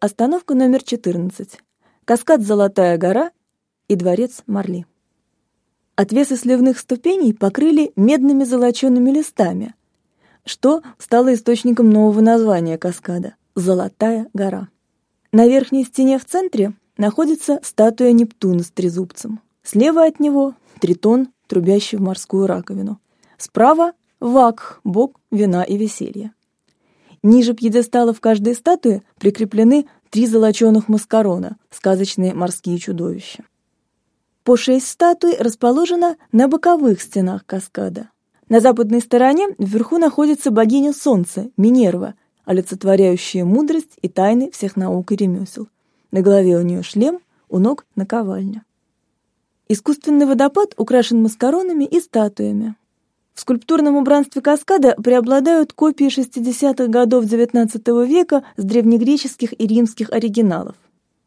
остановка номер 14, каскад «Золотая гора» и дворец Марли. Отвесы сливных ступеней покрыли медными золочеными листами, что стало источником нового названия каскада — «Золотая гора». На верхней стене в центре находится статуя Нептуна с трезубцем. Слева от него — Тритон, трубящий в морскую раковину. Справа — Вакх, бог вина и веселья. Ниже пьедесталов каждой статуи прикреплены 3 золоченых маскарона, сказочные морские чудовища. По 6 статуй расположено на боковых стенах каскада. На западной стороне вверху находится богиня Солнца, Минерва, олицетворяющая мудрость и тайны всех наук и ремесел. На голове у нее шлем, у ног наковальня. Искусственный водопад украшен маскаронами и статуями. В скульптурном убранстве каскада преобладают копии 60-х годов XIX века с древнегреческих и римских оригиналов.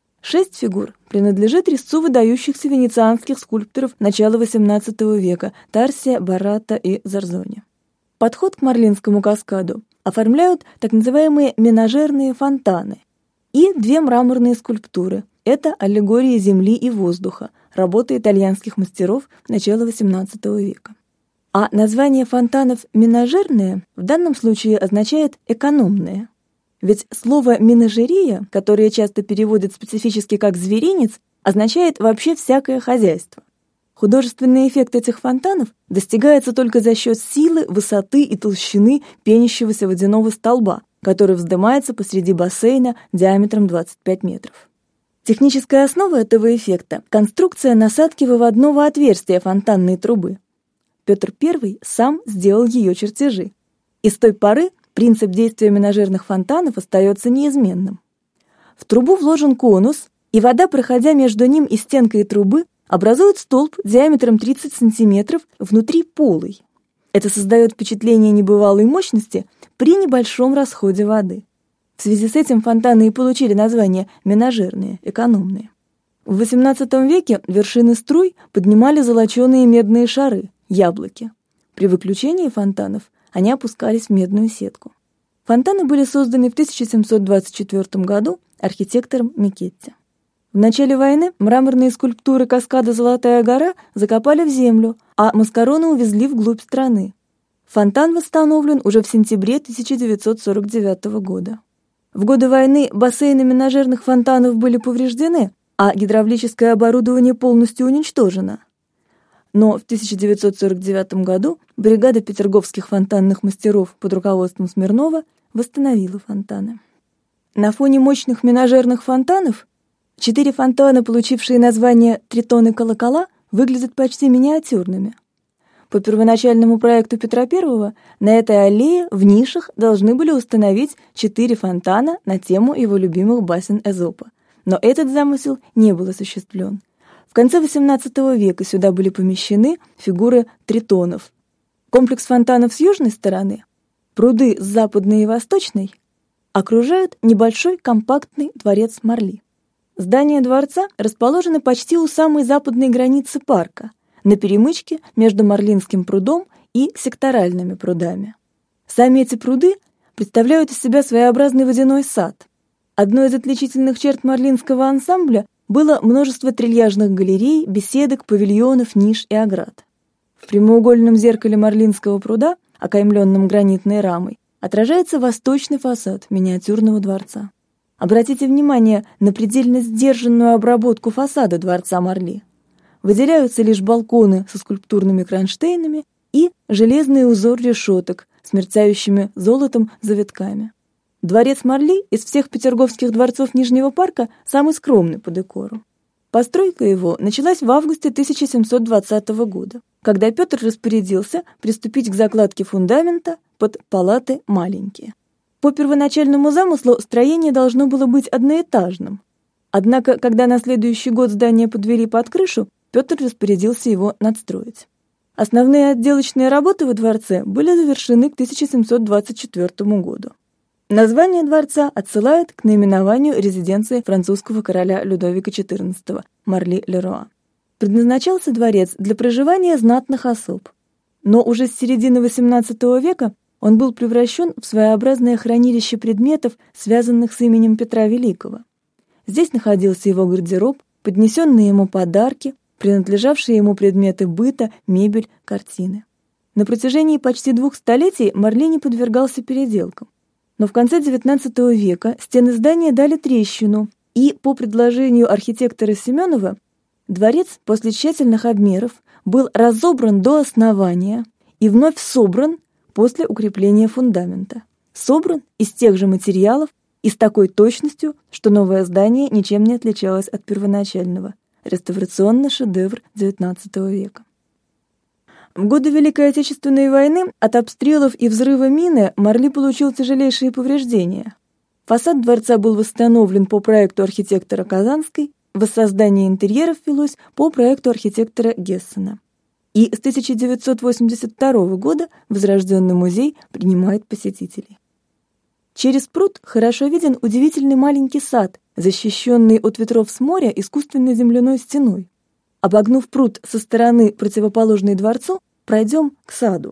6 фигур принадлежит резцу выдающихся венецианских скульпторов начала XVIII века Тарсия, Баратта и Зарзони. Подход к Марлинскому каскаду оформляют так называемые менажерные фонтаны и 2 мраморные скульптуры. Это аллегории земли и воздуха, работы итальянских мастеров начала XVIII века. А название фонтанов «менажерные» в данном случае означает «экономные». Ведь слово «менажерия», которое часто переводят специфически как «зверинец», означает вообще всякое хозяйство. Художественный эффект этих фонтанов достигается только за счет силы, высоты и толщины пенящегося водяного столба, который вздымается посреди бассейна диаметром 25 метров. Техническая основа этого эффекта — конструкция насадки выводного отверстия фонтанной трубы. Петр I сам сделал ее чертежи. И с той поры принцип действия менажерных фонтанов остается неизменным. В трубу вложен конус, и вода, проходя между ним и стенкой трубы, образует столб диаметром 30 см, внутри полый. Это создает впечатление небывалой мощности при небольшом расходе воды. В связи с этим фонтаны и получили название менажерные, экономные. В XVIII веке вершины струй поднимали золоченые медные шары, яблоки. При выключении фонтанов они опускались в медную сетку. Фонтаны были созданы в 1724 году архитектором Микетти. В начале войны мраморные скульптуры каскада «Золотая гора» закопали в землю, а маскароны увезли вглубь страны. Фонтан восстановлен уже в сентябре 1949 года. В годы войны бассейны менажерных фонтанов были повреждены, а гидравлическое оборудование полностью уничтожено. Но в 1949 году бригада петерговских фонтанных мастеров под руководством Смирнова восстановила фонтаны. На фоне мощных менажерных фонтанов 4 фонтана, получившие название «Тритон» и «Колокола», выглядят почти миниатюрными. По первоначальному проекту Петра I на этой аллее в нишах должны были установить 4 фонтана на тему его любимых басен Эзопа. Но этот замысел не был осуществлен. В конце XVIII века сюда были помещены фигуры тритонов. Комплекс фонтанов с южной стороны, пруды с западной и восточной, окружают небольшой компактный дворец Марли. Здание дворца расположено почти у самой западной границы парка, на перемычке между Марлинским прудом и секторальными прудами. Сами эти пруды представляют из себя своеобразный водяной сад. Одной из отличительных черт марлинского ансамбля было множество трильяжных галерей, беседок, павильонов, ниш и оград. В прямоугольном зеркале Марлинского пруда, окаймленном гранитной рамой, отражается восточный фасад миниатюрного дворца. Обратите внимание на предельно сдержанную обработку фасада дворца Марли. Выделяются лишь балконы со скульптурными кронштейнами и железный узор решеток с мерцающими золотом завитками. Дворец Марли из всех петерговских дворцов Нижнего парка самый скромный по декору. Постройка его началась в августе 1720 года, когда Петр распорядился приступить к закладке фундамента под палаты маленькие. По первоначальному замыслу строение должно было быть одноэтажным. Однако, когда на следующий год здание подвели под крышу, Петр распорядился его надстроить. Основные отделочные работы во дворце были завершены к 1724 году. Название дворца отсылает к наименованию резиденции французского короля Людовика XIV Марли-Леруа. Предназначался дворец для проживания знатных особ. Но уже с середины XVIII века он был превращен в своеобразное хранилище предметов, связанных с именем Петра Великого. Здесь находился его гардероб, поднесенные ему подарки, принадлежавшие ему предметы быта, мебель, картины. На протяжении почти 2 столетий Марли не подвергался переделкам. Но в конце XIX века стены здания дали трещину, и, по предложению архитектора Семенова, дворец после тщательных обмеров был разобран до основания и вновь собран после укрепления фундамента. Собран из тех же материалов и с такой точностью, что новое здание ничем не отличалось от первоначального. Реставрационный шедевр XIX века. В годы Великой Отечественной войны от обстрелов и взрыва мины Марли получил тяжелейшие повреждения. Фасад дворца был восстановлен по проекту архитектора Казанской, воссоздание интерьеров велось по проекту архитектора Гессена. И с 1982 года Возрожденный музей принимает посетителей. Через пруд хорошо виден удивительный маленький сад, защищенный от ветров с моря искусственной земляной стеной. Обогнув пруд со стороны, противоположной дворцу, пройдем к саду.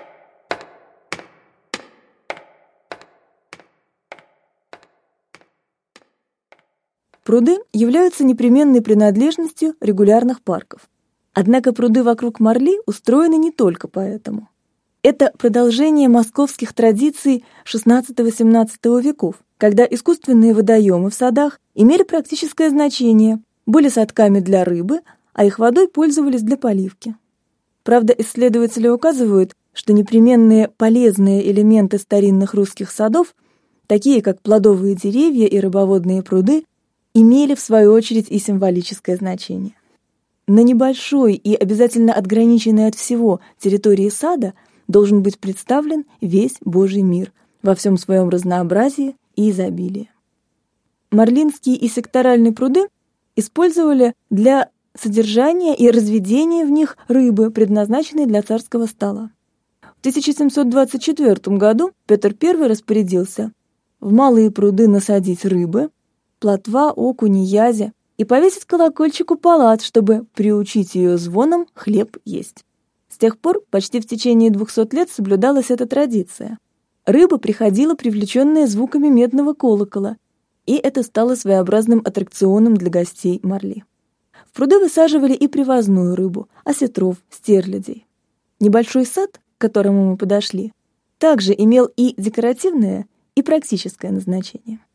Пруды являются непременной принадлежностью регулярных парков. Однако пруды вокруг Марли устроены не только поэтому. Это продолжение московских традиций XVI-XVII веков, когда искусственные водоемы в садах имели практическое значение, были садками для рыбы, а их водой пользовались для поливки. Правда, исследователи указывают, что непременные полезные элементы старинных русских садов, такие как плодовые деревья и рыбоводные пруды, имели в свою очередь и символическое значение. На небольшой и обязательно отграниченной от всего территории сада должен быть представлен весь Божий мир во всем своем разнообразии и изобилии. Марлинские и секторальные пруды использовали для содержания и разведения в них рыбы, предназначенной для царского стола. В 1724 году Петр I распорядился в малые пруды насадить рыбы, плотва, окуни, язи и повесить колокольчик у палат, чтобы приучить ее звоном хлеб есть. С тех пор почти в течение 200 лет соблюдалась эта традиция. Рыба приходила, привлеченная звуками медного колокола, и это стало своеобразным аттракционом для гостей Марли. В пруды высаживали и привозную рыбу, осетров, стерлядей. Небольшой сад, к которому мы подошли, также имел и декоративное, и практическое назначение.